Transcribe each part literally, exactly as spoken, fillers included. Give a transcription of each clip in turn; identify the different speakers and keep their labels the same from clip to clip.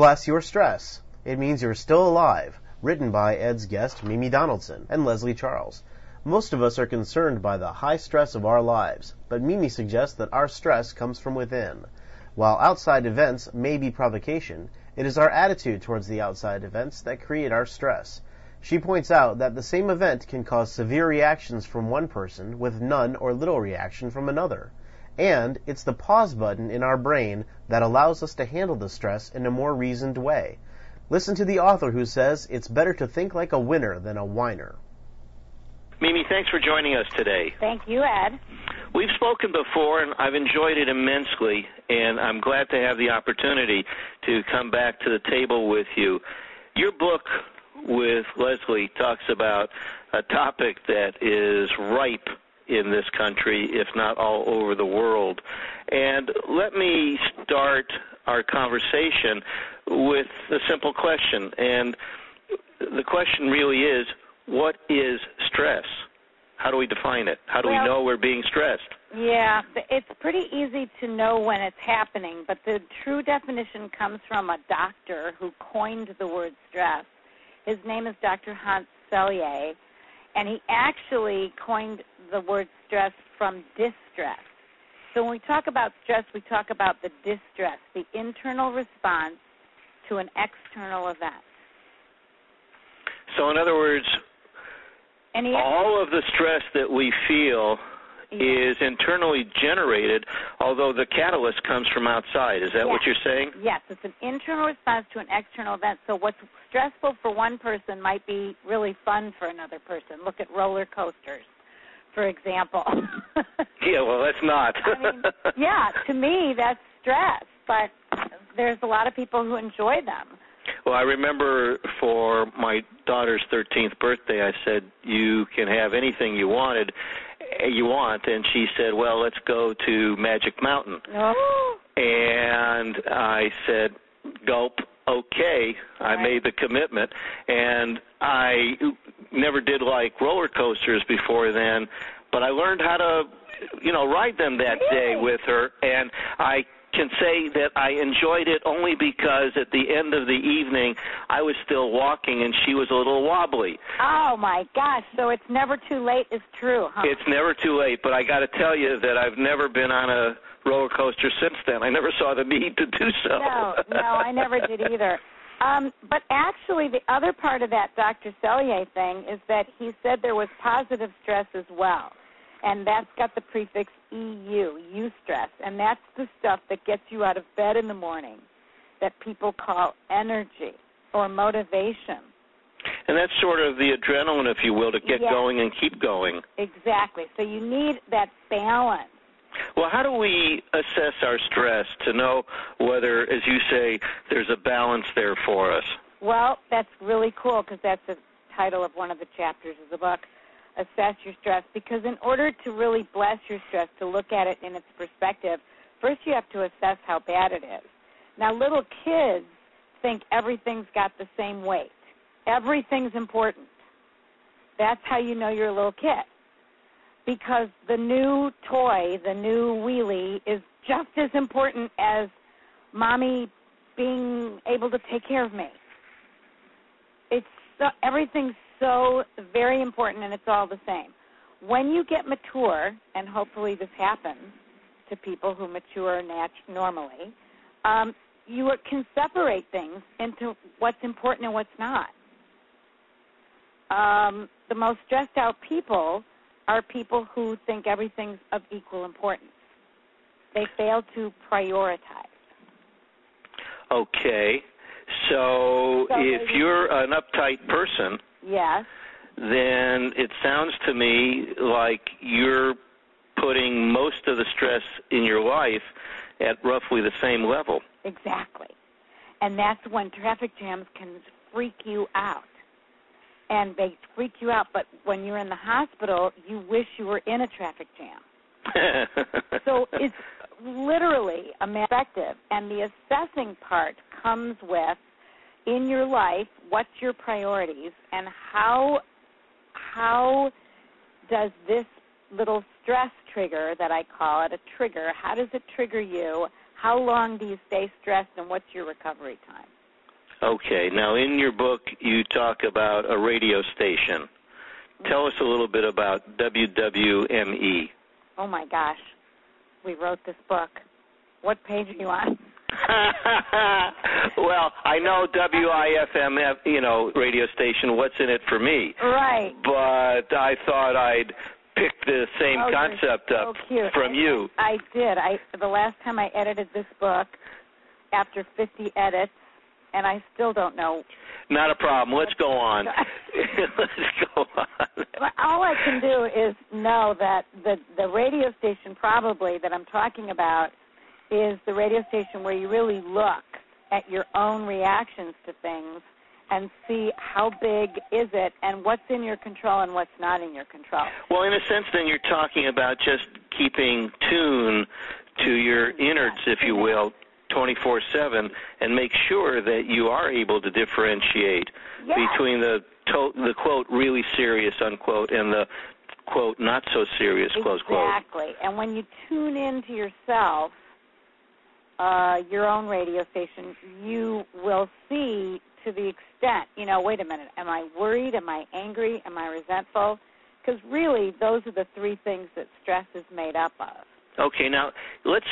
Speaker 1: Bless Your Stress. It Means You're Still Alive, written by Ed's guest Mimi Donaldson and Leslie Charles. Most of us are concerned by the high stress of our lives, but Mimi suggests that our stress comes from within. While outside events may be provocation, it is our attitude towards the outside events that create our stress. She points out that the same event can cause severe reactions from one person with none or little reaction from another. And it's the pause button in our brain that allows us to handle the stress in a more reasoned way. Listen to the author who says it's better to think like a winner than a whiner.
Speaker 2: Mimi, thanks for joining us today.
Speaker 3: Thank you, Ed.
Speaker 2: We've spoken before, and I've enjoyed it immensely, and I'm glad to have the opportunity to come back to the table with you. Your book with Leslie talks about a topic that is ripe in this country, if not all over the world. And let me start our conversation with a simple question. And the question really is, what is stress? How do we define it? How do
Speaker 3: well,
Speaker 2: we know we're being stressed?
Speaker 3: Yeah, it's pretty easy to know when it's happening, but the true definition comes from a doctor who coined the word stress. His name is Doctor Hans Selye, and he actually coined the word stress from distress. So when we talk about stress, we talk about the distress, the internal response to an external event.
Speaker 2: So in other words,
Speaker 3: and he,
Speaker 2: all of the stress that we feel
Speaker 3: yeah.
Speaker 2: is internally generated, although the catalyst comes from outside. Is that
Speaker 3: yes.
Speaker 2: what you're saying?
Speaker 3: Yes, it's an internal response to an external event. So what's stressful for one person might be really fun for another person. Look at roller coasters, for example.
Speaker 2: Yeah, well, that's not.
Speaker 3: I mean, yeah, to me, that's stress, but there's a lot of people who enjoy them.
Speaker 2: Well, I remember for my daughter's thirteenth birthday, I said, you can have anything you wanted, you want, and she said, well, let's go to Magic Mountain.
Speaker 3: Oh.
Speaker 2: And I said, gulp, okay.
Speaker 3: Right.
Speaker 2: I made the commitment, and I never did like roller coasters before then, but I learned how to, you know, ride them that
Speaker 3: really?
Speaker 2: day with her, and I can say that I enjoyed it only because at the end of the evening I was still walking and she was a little wobbly.
Speaker 3: Oh, my gosh. So it's never too late is true, huh?
Speaker 2: It's never too late, but I got to tell you that I've never been on a roller coaster since then. I never saw the need to do so.
Speaker 3: No, no, I never did either. Um, but actually the other part of that Doctor Selye thing is that he said there was positive stress as well. And that's got the prefix E U, eustress, and that's the stuff that gets you out of bed in the morning that people call energy or motivation.
Speaker 2: And that's sort of the adrenaline, if you will, to get
Speaker 3: yes.
Speaker 2: going and keep going.
Speaker 3: Exactly. So you need that balance.
Speaker 2: Well, how do we assess our stress to know whether, as you say, there's a balance there for us?
Speaker 3: Well, that's really cool because that's the title of one of the chapters of the book. Assess your stress, because in order to really bless your stress, to look at it in its perspective, first you have to assess how bad it is. Now, little kids think everything's got the same weight. Everything's important. That's how you know you're a little kid, because the new toy, the new wheelie, is just as important as mommy being able to take care of me. It's so, everything's so very important, and it's all the same. When you get mature, and hopefully this happens to people who mature nat- normally, um, you can separate things into what's important and what's not. Um, the most stressed out people are people who think everything's of equal importance. They fail to prioritize.
Speaker 2: Okay. So, so if you're an uptight person,
Speaker 3: yes,
Speaker 2: then it sounds to me like you're putting most of the stress in your life at roughly the same level.
Speaker 3: Exactly. And that's when traffic jams can freak you out. And they freak you out, but when you're in the hospital, you wish you were in a traffic jam. So it's literally a perspective, and the assessing part comes with, in your life, what's your priorities, and how how does this little stress trigger that I call it a trigger, how does it trigger you? How long do you stay stressed, and what's your recovery time?
Speaker 2: Okay. Now, in your book, you talk about a radio station. Tell us a little bit about W W M E.
Speaker 3: Oh, my gosh. We wrote this book. What page are you on?
Speaker 2: Well, I know W I F M, you know, radio station, what's in it for me.
Speaker 3: Right.
Speaker 2: But I thought I'd pick the same
Speaker 3: oh,
Speaker 2: concept
Speaker 3: so
Speaker 2: up
Speaker 3: cute.
Speaker 2: from
Speaker 3: I,
Speaker 2: you.
Speaker 3: I did. I The last time I edited this book, after fifty edits, and I still don't know.
Speaker 2: Not a problem. Let's go on. Let's go on.
Speaker 3: All I can do is know that the, the radio station probably that I'm talking about is the radio station where you really look at your own reactions to things and see how big is it and what's in your control and what's not in your control.
Speaker 2: Well, in a sense, then you're talking about just keeping tune to your innards, if you will, twenty-four seven, and make sure that you are able to differentiate
Speaker 3: yes.
Speaker 2: between the, to- the, quote, really serious, unquote, and the, quote, not so serious,
Speaker 3: exactly.
Speaker 2: close quote.
Speaker 3: Exactly. And when you tune into yourself, uh, your own radio station, you will see to the extent, you know, wait a minute, am I worried? Am I angry? Am I resentful? Because really, those are the three things that stress is made up of.
Speaker 2: Okay, now, let's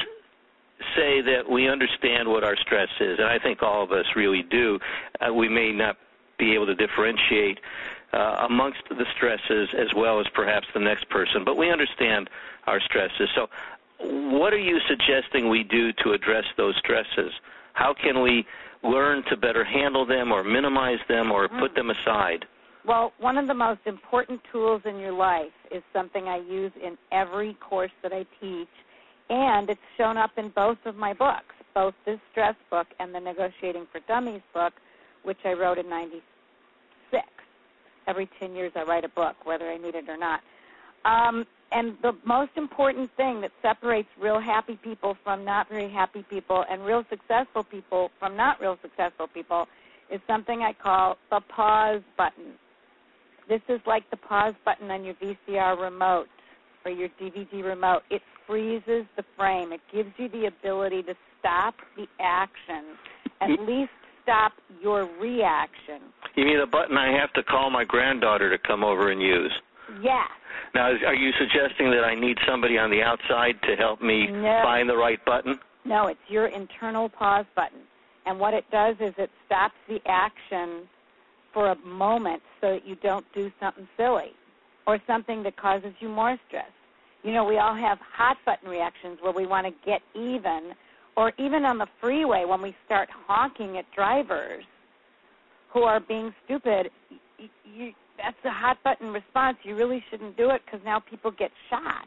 Speaker 2: say that we understand what our stress is, and I think all of us really do. Uh, we may not be able to differentiate uh, amongst the stresses as well as perhaps the next person, but we understand our stresses. So what are you suggesting we do to address those stresses? How can we learn to better handle them or minimize them or put them aside?
Speaker 3: Well, one of the most important tools in your life is something I use in every course that I teach, and it's shown up in both of my books, both this stress book and the Negotiating for Dummies book, which I wrote in ninety-six. Every ten years I write a book, whether I need it or not. Um, and the most important thing that separates real happy people from not very happy people and real successful people from not real successful people is something I call the pause button. This is like the pause button on your V C R remote or your D V D remote. It freezes the frame. It gives you the ability to stop the action, at least stop your reaction.
Speaker 2: You mean the button I have to call my granddaughter to come over and use?
Speaker 3: Yes.
Speaker 2: Now, are you suggesting that I need somebody on the outside to help me
Speaker 3: no.
Speaker 2: find the right button?
Speaker 3: No, it's your internal pause button. And what it does is it stops the action for a moment so that you don't do something silly or something that causes you more stress. You know, we all have hot button reactions where we want to get even, or even on the freeway when we start honking at drivers who are being stupid. You, you, that's a hot button response. You really shouldn't do it because now people get shot.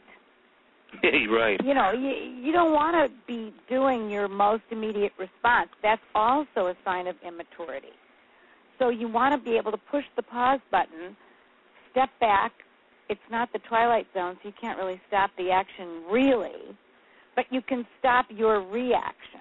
Speaker 2: Right.
Speaker 3: You know, you, you don't want to be doing your most immediate response. That's also a sign of immaturity. So you want to be able to push the pause button, step back. It's not the Twilight Zone, so you can't really stop the action really, but you can stop your reaction.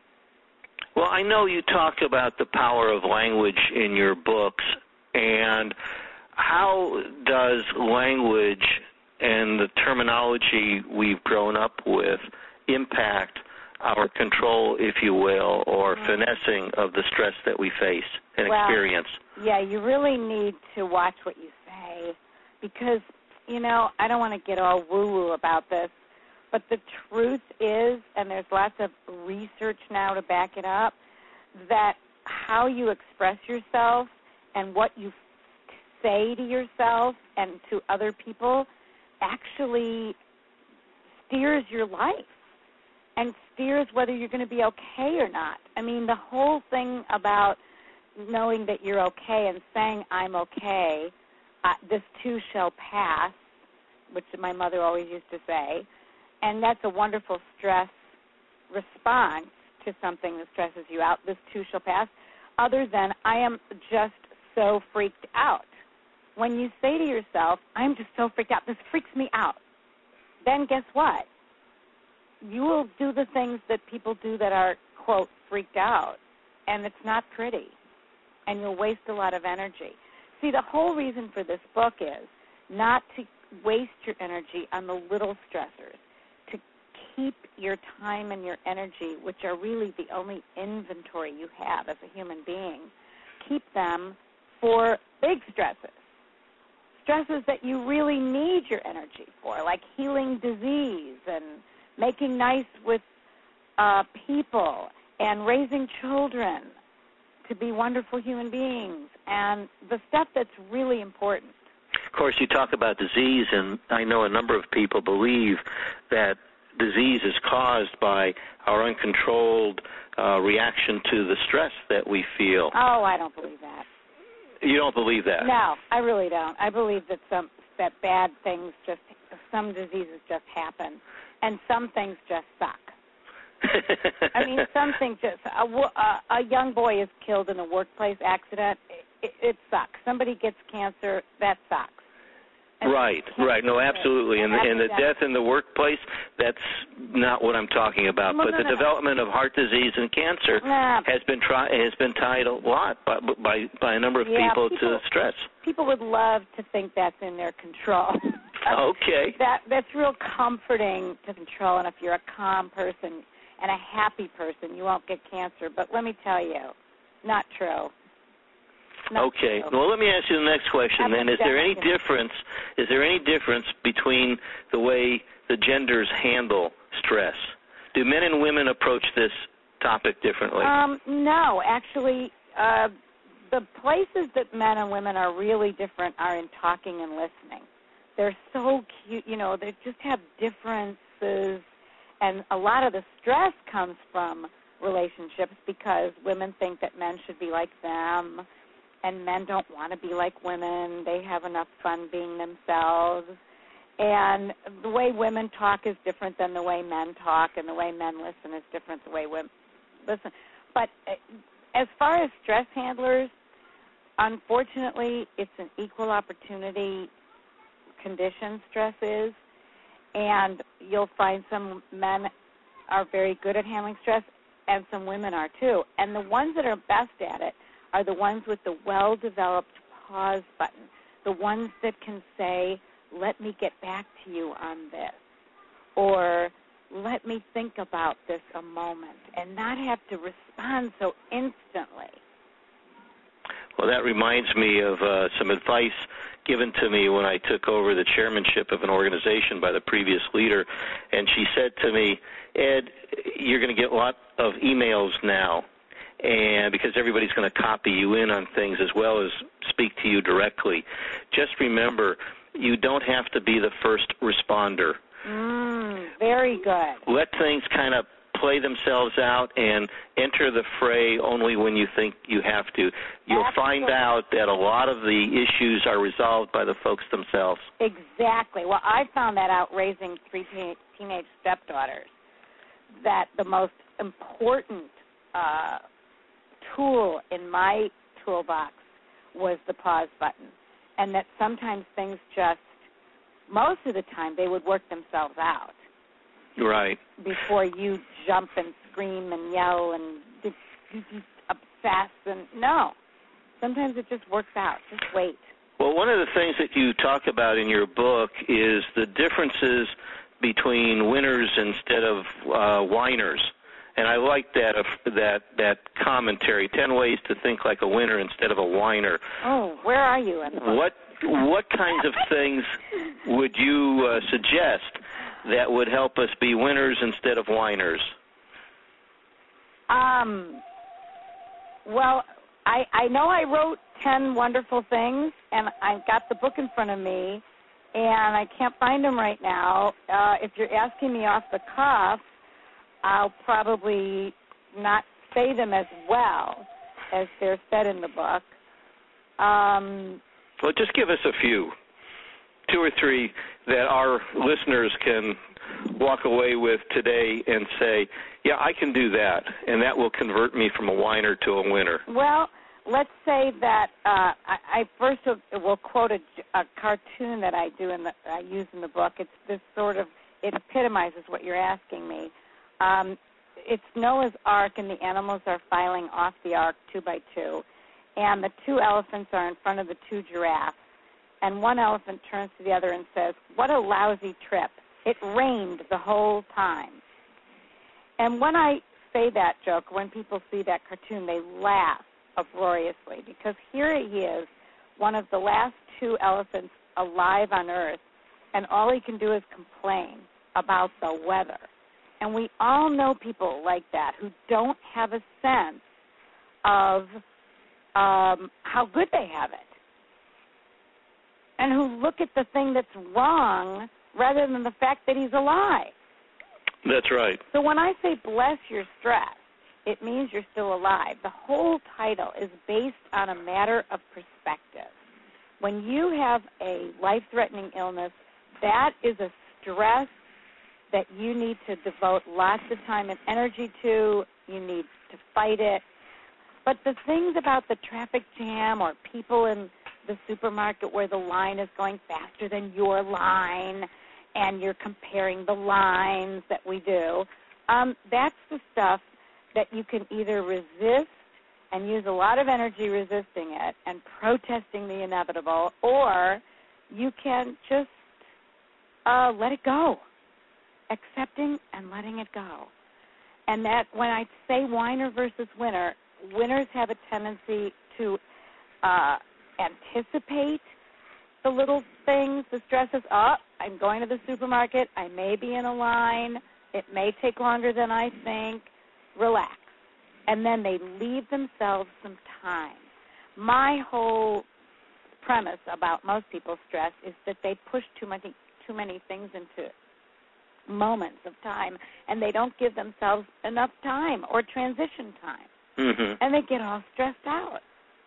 Speaker 2: Well, I know you talk about the power of language in your books, and how does language and the terminology we've grown up with impact our control, if you will, or mm-hmm. finessing of the stress that we face and
Speaker 3: well,
Speaker 2: experience?
Speaker 3: Yeah, you really need to watch what you say because, you know, I don't want to get all woo-woo about this, but the truth is, and there's lots of research now to back it up, that how you express yourself and what you say to yourself and to other people actually steers your life and steers whether you're going to be okay or not. I mean, the whole thing about knowing that you're okay and saying, I'm okay, uh, this too shall pass, which my mother always used to say, and that's a wonderful stress response to something that stresses you out, this too shall pass, other than I am just so freaked out. When you say to yourself, I'm just so freaked out, this freaks me out, then guess what? You will do the things that people do that are, quote, freaked out, and it's not pretty, and you'll waste a lot of energy. See, the whole reason for this book is not to waste your energy on the little stressors, to keep your time and your energy, which are really the only inventory you have as a human being, keep them for big stresses, stresses that you really need your energy for, like healing disease and making nice with uh, people and raising children to be wonderful human beings, and the stuff that's really important.
Speaker 2: Of course, you talk about disease, and I know a number of people believe that disease is caused by our uncontrolled uh, reaction to the stress that we feel.
Speaker 3: Oh, I don't believe that.
Speaker 2: You don't believe that?
Speaker 3: No, I really don't. I believe that some that bad things just, some diseases just happen, and some things just suck. I mean, some things just, a, a, a young boy is killed in a workplace accident. It, it sucks. Somebody gets cancer, that sucks. And
Speaker 2: right, right. No, absolutely. And, and the death in the workplace, that's not what I'm talking about.
Speaker 3: No,
Speaker 2: but
Speaker 3: no,
Speaker 2: the
Speaker 3: no,
Speaker 2: development
Speaker 3: no.
Speaker 2: of heart disease and cancer
Speaker 3: nah.
Speaker 2: has been tri- has been tied a lot by by, by a number of
Speaker 3: yeah,
Speaker 2: people,
Speaker 3: people
Speaker 2: to stress.
Speaker 3: People would love to think that's in their control.
Speaker 2: Okay.
Speaker 3: That that's real comforting to control, and if you're a calm person and a happy person, you won't get cancer. But let me tell you, not true. Not
Speaker 2: okay.
Speaker 3: true.
Speaker 2: Well, let me ask you the next question then. Is there any difference? Is there any difference between the way the genders handle stress? Do men and women approach this topic differently?
Speaker 3: Um, no, actually, uh, the places that men and women are really different are in talking and listening. They're so cute, you know, they just have differences, and a lot of the stress comes from relationships because women think that men should be like them, and men don't want to be like women. They have enough fun being themselves. And the way women talk is different than the way men talk, and the way men listen is different than the way women listen. But as far as stress handlers, unfortunately, it's an equal opportunity condition, stress is, and you'll find some men are very good at handling stress, and some women are too. And the ones that are best at it are the ones with the well-developed pause button, the ones that can say, let me get back to you on this, or let me think about this a moment, and not have to respond so instantly.
Speaker 2: Well, that reminds me of uh, some advice given to me when I took over the chairmanship of an organization by the previous leader, and she said to me, Ed, you're going to get a lot of emails now, and because everybody's going to copy you in on things as well as speak to you directly. Just remember, you don't have to be the first responder.
Speaker 3: Mm, very good.
Speaker 2: Let things kind of play themselves out and enter the fray only when you think you have to. You'll
Speaker 3: Absolutely.
Speaker 2: find out that a lot of the issues are resolved by the folks themselves.
Speaker 3: Exactly. Well, I found that out raising three teen- teenage stepdaughters, that the most important uh, tool in my toolbox was the pause button, and that sometimes things just, most of the time, they would work themselves out.
Speaker 2: Right.
Speaker 3: Before you jump and scream and yell and obsess. And no, sometimes it just works out. Just wait.
Speaker 2: Well, one of the things that you talk about in your book is the differences between winners instead of uh, whiners. And I like that uh, that that commentary, ten ways to think like a winner instead of a whiner.
Speaker 3: Oh, where are you in the book?
Speaker 2: What, what kinds of things would you uh, suggest that would help us be winners instead of whiners?
Speaker 3: Um, well, I, I know I wrote ten wonderful things, and I've got the book in front of me, and I can't find them right now. Uh, if you're asking me off the cuff, I'll probably not say them as well as they're said in the book. Um,
Speaker 2: well, just give us a few. Two or three that our listeners can walk away with today and say, yeah, I can do that, and that will convert me from a whiner to a winner.
Speaker 3: Well, let's say that uh, I, I first will quote a, a cartoon that I do in the I use in the book. It's this sort of, it epitomizes what you're asking me. Um, it's Noah's Ark, and the animals are filing off the ark two by two, and the two elephants are in front of the two giraffes. And one elephant turns to the other and says, what a lousy trip. It rained the whole time. And when I say that joke, when people see that cartoon, they laugh uproariously because here he is, one of the last two elephants alive on Earth, and all he can do is complain about the weather. And we all know people like that who don't have a sense of um, how good they have it, and who look at the thing that's wrong rather than the fact that he's alive.
Speaker 2: That's right.
Speaker 3: So when I say bless your stress, it means you're still alive. The whole title is based on a matter of perspective. When you have a life-threatening illness, that is a stress that you need to devote lots of time and energy to. You need to fight it. But the things about the traffic jam or people in the supermarket where the line is going faster than your line and you're comparing the lines that we do, um, that's the stuff that you can either resist and use a lot of energy resisting it and protesting the inevitable, or you can just uh, let it go, accepting and letting it go. And that when I say whiner versus winner, winners have a tendency to uh, anticipate the little things, the stresses. Oh, I'm going to the supermarket. I may be in a line. It may take longer than I think. Relax. And then they leave themselves some time. My whole premise about most people's stress is that they push too many, too many things into moments of time, and they don't give themselves enough time or transition time.
Speaker 2: Mm-hmm.
Speaker 3: And they get all stressed out.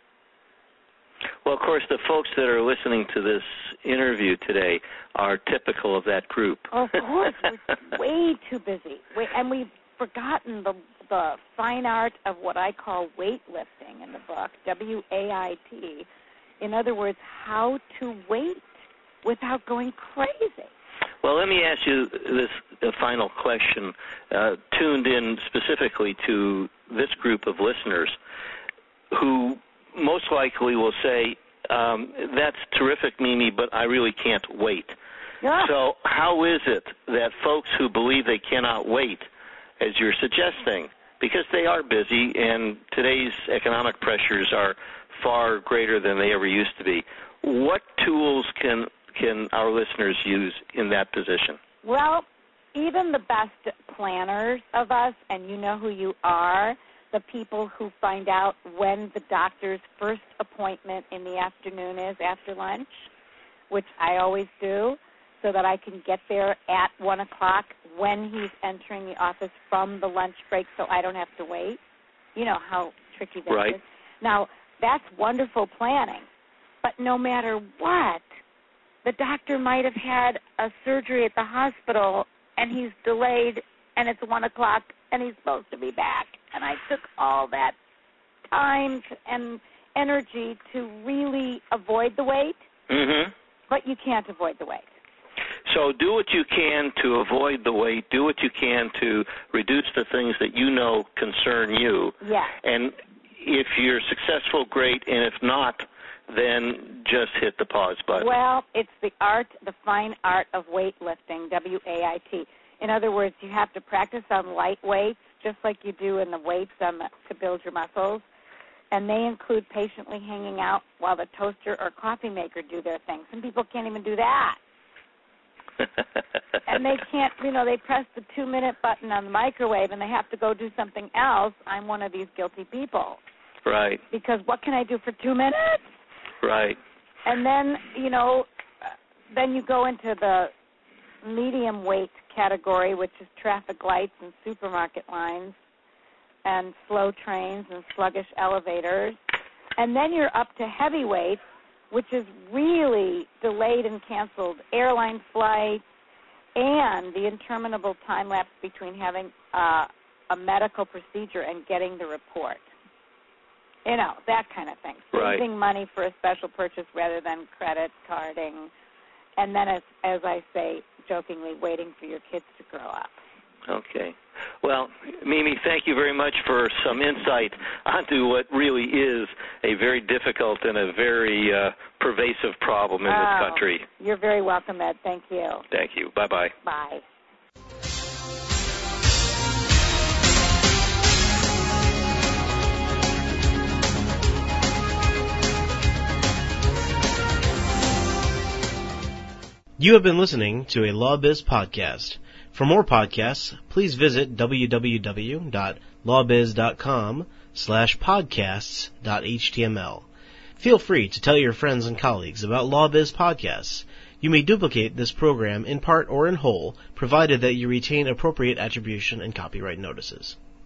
Speaker 2: Well, of course, the folks that are listening to this interview today are typical of that group.
Speaker 3: Of course. We're way too busy. We, and we've forgotten the, the fine art of what I call weightlifting in the book, W A I T. In other words, how to wait without going crazy.
Speaker 2: Well, let me ask you this a final question, uh, tuned in specifically to this group of listeners who most likely will say, um, that's terrific, Mimi, but I really can't wait.
Speaker 3: Yeah.
Speaker 2: So how is it that folks who believe they cannot wait, as you're suggesting, because they are busy and today's economic pressures are far greater than they ever used to be, what tools can can our listeners use in that position?
Speaker 3: Well, even the best planners of us, and you know who you are, the people who find out when the doctor's first appointment in the afternoon is after lunch, which I always do, so that I can get there at one o'clock when he's entering the office from the lunch break so I don't have to wait. You know how tricky that
Speaker 2: right.
Speaker 3: is. Now, that's wonderful planning, but no matter what, the doctor might have had a surgery at the hospital and he's delayed and it's one o'clock and he's supposed to be back. And I took all that time and energy to really avoid the wait,
Speaker 2: mm-hmm.
Speaker 3: but you can't avoid the wait.
Speaker 2: So do what you can to avoid the wait. Do what you can to reduce the things that you know concern you.
Speaker 3: Yeah.
Speaker 2: And if you're successful, great. And if not, then just hit the pause button.
Speaker 3: Well, it's the art, the fine art of weightlifting, W A I T. In other words, you have to practice on light weights, just like you do in the weights on the, to build your muscles. And they include patiently hanging out while the toaster or coffee maker do their thing. Some people can't even do that. And they can't, you know, they press the two-minute button on the microwave and they have to go do something else. I'm one of these guilty people.
Speaker 2: Right.
Speaker 3: Because what can I do for two minutes?
Speaker 2: Right.
Speaker 3: And then, you know, then you go into the medium weight category, which is traffic lights and supermarket lines and slow trains and sluggish elevators. And then you're up to heavyweights, which is really delayed and canceled airline flights and the interminable time lapse between having uh, a medical procedure and getting the report. You know, that kind of thing.
Speaker 2: Right.
Speaker 3: Saving money for a special purchase rather than credit carding. And then, as, as I say jokingly, waiting for your kids to grow up.
Speaker 2: Okay. Well, Mimi, thank you very much for some insight onto what really is a very difficult and a very uh, pervasive problem in
Speaker 3: oh,
Speaker 2: this country.
Speaker 3: You're very welcome, Ed. Thank you.
Speaker 2: Thank you. Bye-bye.
Speaker 3: Bye.
Speaker 1: You have been listening to a LawBiz podcast. For more podcasts, please visit w w w dot lawbiz dot com slash podcasts dot h t m l. Feel free to tell your friends and colleagues about LawBiz podcasts. You may duplicate this program in part or in whole, provided that you retain appropriate attribution and copyright notices.